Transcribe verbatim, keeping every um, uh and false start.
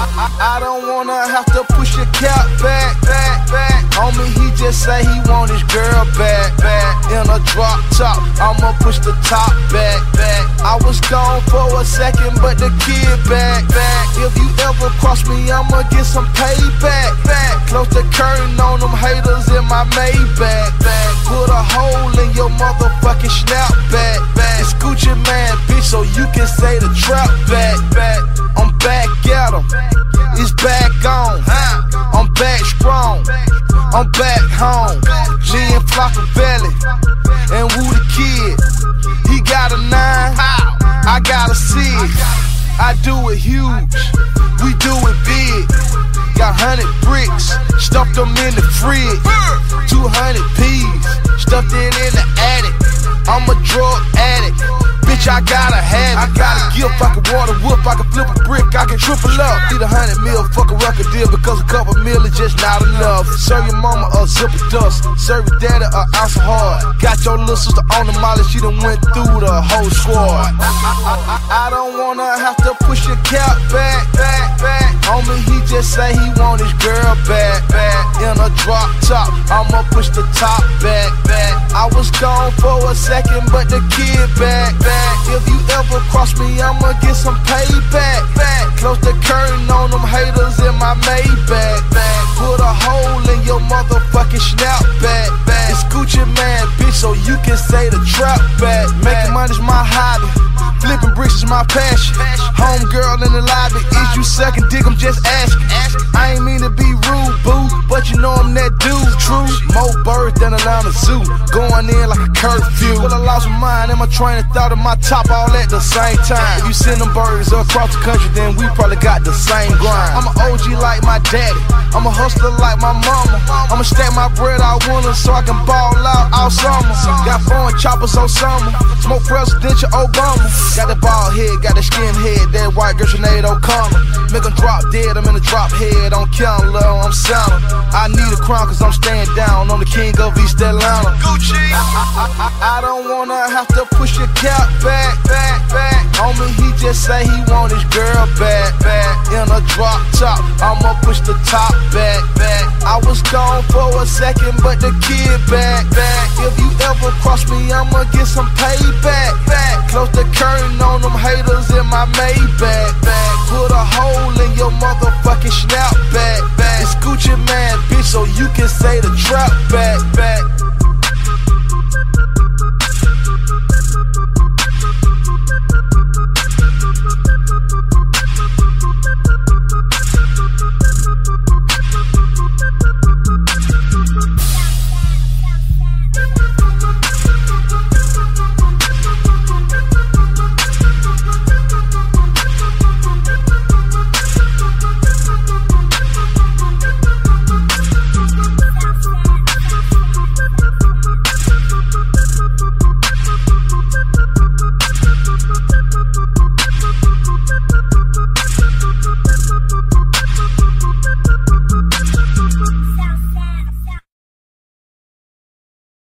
I, I don't wanna have to push your cap back, back, back. Homie, he just say he want his girl back, back. In a drop top, I'ma push the top back, back. I was gone for a second, but the kid back, back. If you ever cross me, I'ma get some payback, back. Close the curtain on them haters in my Maybach, back. Put a hole in your motherfucking snapback, back. It's Gucci Man, bitch, so you can say the trap back, back. I'm back at 'em, it's back on. I'm back strong, I'm back home. Me and Flocka Belly, and Woo the Kid. He got a nine, I got a six. I do it huge, we do it big. Got hundred bricks, stuffed them in the fridge. Two hundred P's, stuffed it in the attic. I'm a drug addict, bitch, I gotta have it. I got a gift, I can water whoop, I can flip a brick, I can triple up. Need a hundred mil, fuck a record deal, because a couple mil is just not enough. Serve your mama a zip of dust, serve your daddy a ounce of hard. Got your little sister on the molly, she done went through the whole squad. I, I, I, I don't wanna have to push your cap back, back, back. Homie, he just say he want his girl back, back. In a drop top, I'ma push the top back, back. I was gone for a second, but the kid back, back. If you ever cross me, I'ma get some payback, back. Close the curtain on them haters in my Maybach, back. Put a hole in your motherfucking snapback, back. It's Gucci Man, bitch, so you can say the trap back. Making money's my hobby, flipping bricks is my passion. Home girl in the lobby, is you sucking dick? I'm just asking. I ain't mean to be rude, boo, but you know I'm that dude, true. More birds than Atlanta Zoo, going in like a curfew. Well, I lost my mind and my train of thought of my top all at the same time. If you send them birds across the country, then we probably got the same grind. I'm an O G like my daddy, I'm a hustler like my mama. I'ma stack my bread all winter so I can ball out all summer. Got foreign choppers on summer, smoke presidential Obama. Got the bald head, got the skin head, that white girl Sinead O'Connor. Make them drop dead, I'm in the drop head, on count low, I'm sounding. I need a crown cause I'm staying down, I'm the king of East Atlanta. Gucci. I, I, I, I don't wanna have to push your cap back, back, back. Homie, he just say he want his girl back, back. In a drop top, I'ma push the top back, back. I was gone for a second, but the kid back, back. If you ever cross me, I'ma get some payback, back. Close the curtain on them haters in my Maybach, back. Put a hole in your motherfucking snapback, back. It's Gucci Man, bitch, so you can say the trap back, back.